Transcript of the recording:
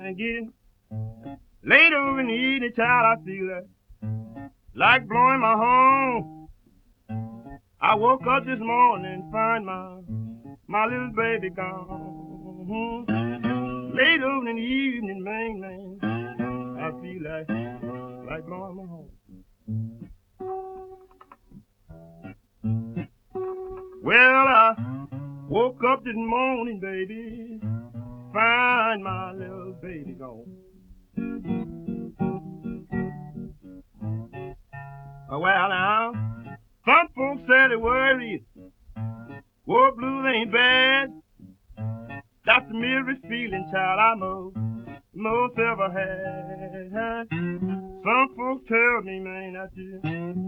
again. Later in the evening, child, I feel like blowing my horn. I woke up this morning and find my little baby gone. Later in the evening, man, I feel like blowing my horn. Well, I woke up this morning, baby, find my little baby gone. Well, now, some folks say the worry, war blues ain't bad. That's the merest feeling, child, I most ever had. Some folks tell me, man, that